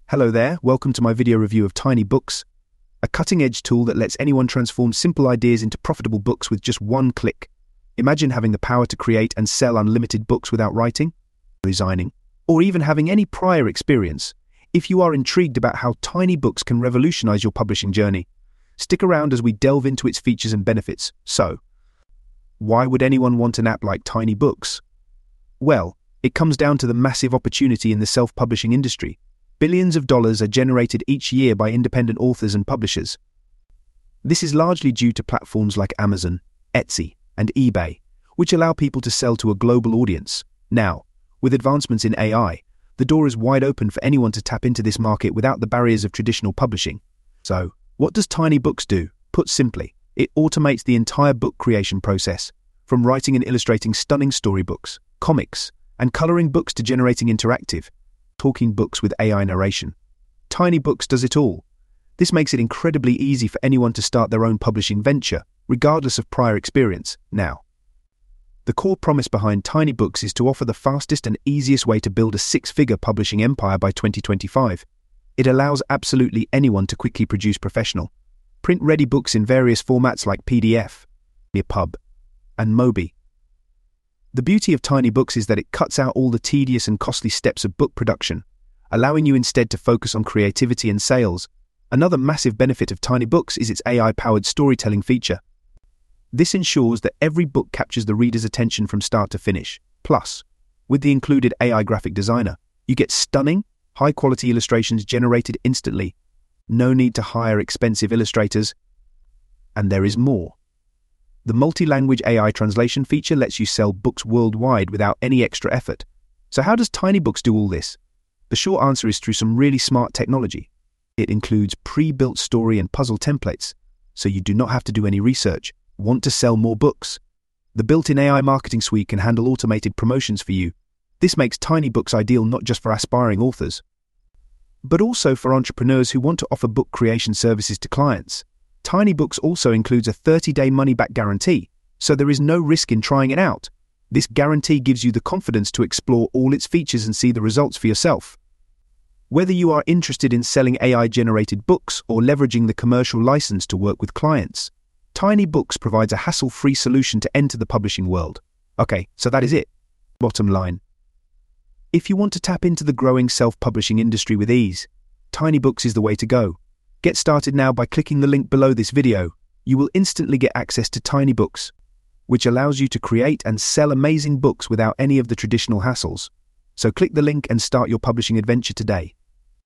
Hello there, welcome to my video review of TinyBooks, a cutting-edge tool that lets anyone transform simple ideas into profitable books with just one click. Imagine having the power to create and sell unlimited books without writing, designing, or even having any prior experience. If you are intrigued about how TinyBooks can revolutionize your publishing journey, stick around as we delve into its features and benefits. So, why would anyone want an app like TinyBooks? Well, it comes down to the massive opportunity in the self-publishing industry. Billions of dollars are generated each year by independent authors and publishers. This is largely due to platforms like Amazon, Etsy, and eBay, which allow people to sell to a global audience. Now, with advancements in AI, the door is wide open for anyone to tap into this market without the barriers of traditional publishing. So, what does TinyBooks do? Put simply, it automates the entire book creation process, from writing and illustrating stunning storybooks, comics, and coloring books to generating interactive, talking books with AI narration. TinyBooks does it all. This makes it incredibly easy for anyone to start their own publishing venture, regardless of prior experience. Now, the core promise behind TinyBooks is to offer the fastest and easiest way to build a six-figure publishing empire by 2025. It allows absolutely anyone to quickly produce professional, print-ready books in various formats like PDF, EPUB, and Mobi. The beauty of TinyBooks is that it cuts out all the tedious and costly steps of book production, allowing you instead to focus on creativity and sales. Another massive benefit of TinyBooks is its AI-powered storytelling feature. This ensures that every book captures the reader's attention from start to finish. Plus, with the included AI graphic designer, you get stunning, high-quality illustrations generated instantly. No need to hire expensive illustrators. And there is more. The multi-language AI translation feature lets you sell books worldwide without any extra effort. So how does TinyBooks do all this? The short answer is through some really smart technology. It includes pre-built story and puzzle templates, so you do not have to do any research. Want to sell more books? The built-in AI marketing suite can handle automated promotions for you. This makes TinyBooks ideal not just for aspiring authors, but also for entrepreneurs who want to offer book creation services to clients. TinyBooks also includes a 30-day money-back guarantee, so there is no risk in trying it out. This guarantee gives you the confidence to explore all its features and see the results for yourself. Whether you are interested in selling AI-generated books or leveraging the commercial license to work with clients, TinyBooks provides a hassle-free solution to enter the publishing world. Okay, so that is it. Bottom line. If you want to tap into the growing self-publishing industry with ease, TinyBooks is the way to go. Get started now by clicking the link below this video. You will instantly get access to TinyBooks, which allows you to create and sell amazing books without any of the traditional hassles. So click the link and start your publishing adventure today.